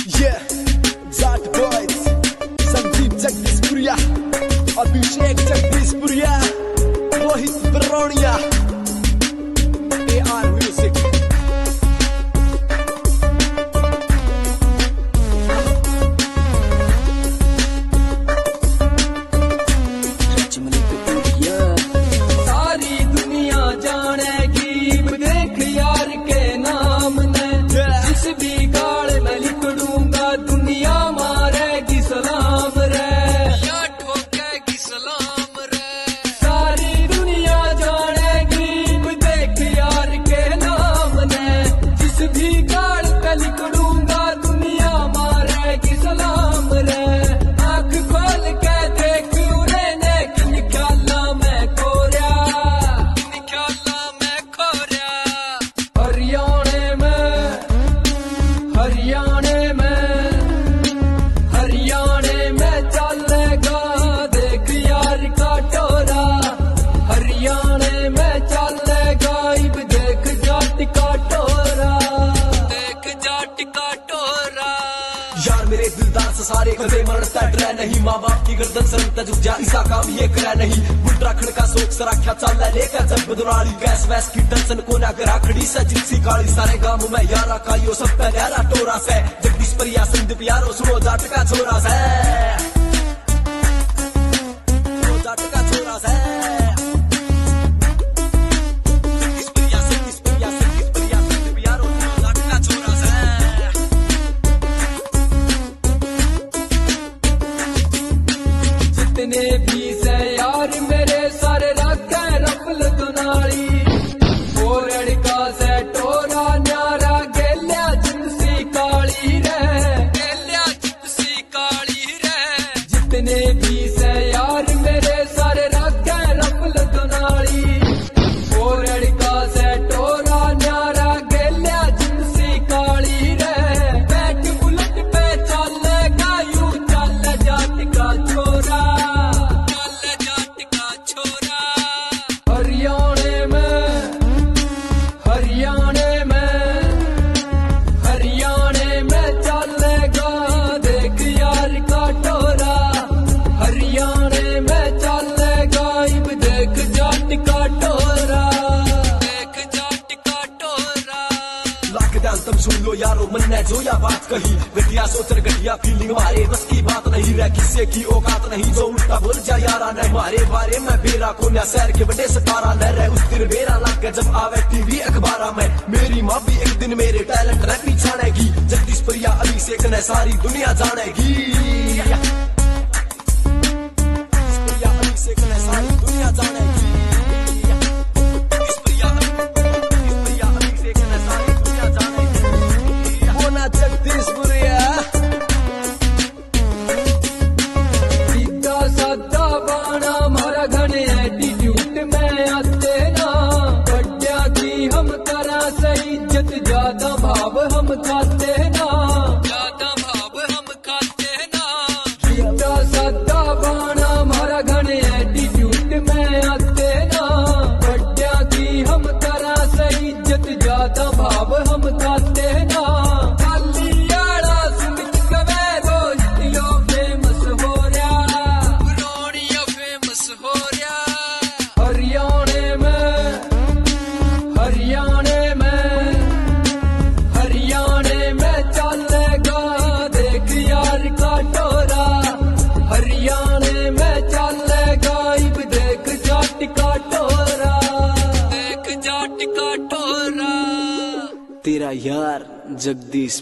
Yeah, Zat Boys, Sandeep Jagdishpuria, Abhishek Jagdishpuria, Rohit Baronia, AR Music. सारी दुनिया जानेगी देख यार के नाम ने, जिस भी गाल में लिख दूंगा दुनिया मारेगी सलाम रे, या ठोकेगी सलाम रे। सारी दुनिया जानेगी देख यार के नाम ने, जिस भी गाल पे लिख दूंगा दुनिया मारेगी सलाम रे। आँख खोल के देख उन्हें ने किन ख्याला में खोया, हरियाणे में चलेगा देख यार का टोरा, हरियाणे में चलेगा इब देख जाट का टोरा, देख जाट का टोरा। यार मेरे दिलदार से सारे कदे मरता डरा नहीं, माँ बाप की गर्दन से रुकता झुक जा, इसका काम ये करा नहीं। उत्तराखंड का शोक सराख्या चल लेकर जब बदराली, गैस वैस की टेंशन को ना करा खड़ी से जिनसी काली, सारे गांव में यारा का यो सब पे न्यारा टोरा से। जगदीशपुरिया संदीप यारो सुनो जाट का छोरा से, जाट का छोरा से। जगदीशपुरिया संदीप यारो सुनो जाट का छोरा से। जितने भी से यार मेरे सारे रखे रफल दुनाली, बोरड़ का से टोरा न्यारा गेल्या जिनसी काली रे, गेल्या जिनसी काली रे। जितने भी से यार मेरे सारे रखे रफल दुनाली, बोरड़ का से टोरा न्यारा गेल्या जिनसी काली रे। बैठ बुलेट पे चलेगा यूं चल जाट का छोरा, हरियाणे में चलेगा देख यार का टोरा, हरियाणे में चलेगा इब देख जाट का टोरा, देख जाट का टोरा। लाख ध्यान तब सुन लो यारो मन ने जो या बात कही, घटिया सोच घटिया फीलिंग मारे बस की बात नहीं रह, किस्से की औकात नहीं जो उल्टा बोल जा यारा नहीं। मारे बारे में बेरा कोन्या शहर के बड़े सितारा न रहे, उस दिन बेरा लग जब आवे टीवी अखबारा में। मेरी माँ भी एक दिन मेरे टैलेंट ने पीछानेगी, जगदीशपुरिया अभिषेक ने सारी दुनिया जानेगी, जगदीशपुरिया अभिषेक ने सारी दुनिया जानेगी, जगदीशपुरिया अभिषेक ने सारी दुनिया जानेगी। वो ना जगदीशपुरिया सीधा साधा बाना मारा घने एटीट्यूड में आते ना, बड्या की हम करा सही इज्जत ज्यादा भाव हम खाते ना, ज्यादा भाव हम खाते ना। सीधा साधा बाना मारा घने एटीट्यूड में आते ना, बड्या की हम करा सही इज्जत ज्यादा भाव हम खाते ना। हरियाणे में चलेगा देख यार का टोरा, हरियाणे में चलेगा इब देख जाट का टोरा, देख जाट का टोरा। तेरा यार जगदीश।